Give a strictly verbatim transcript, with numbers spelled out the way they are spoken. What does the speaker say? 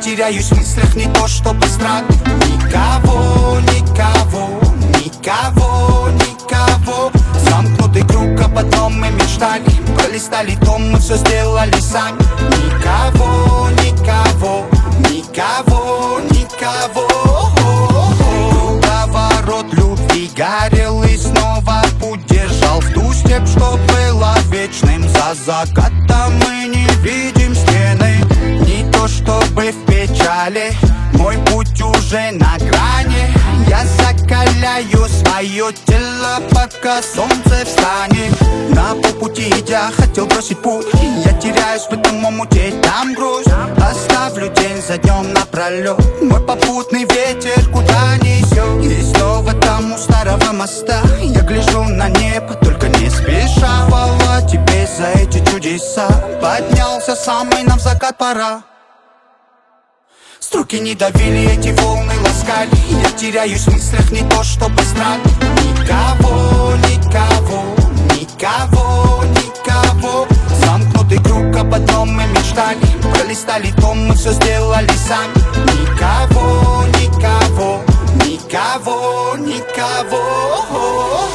теряюсь в мыслях, не то чтобы странных. Никого, никого, никого, никого. Замкнутый круг, а потом мы мечтали, пролистали том, мы все сделали сами. Никого, никого, никого, никого. Круговорот любви горел и снова путь держал в ту степь, что была вечным. За закатом мы не видим стены, не то чтобы в печали. Мой путь уже на грани, я закаляю свое тело, пока солнце встанет. На полпути идя хотел бросить путь, я теряюсь в этом омуте, там грусть. Оставлю день за днем напролет, мой попутный ветер куда несет. И снова там у старого моста я гляжу на небо, только не спеша. Хвала тебе за эти чудеса, поднялся самый, нам в закат пора. Струки не давили, эти волны ласкали, я теряюсь в мыслях, не то чтобы странных. Никого, никого, никого, никого. Замкнутый круг, а потом мы мечтали, пролистали том, мы все сделали сами. Никого, никого, никого, никого.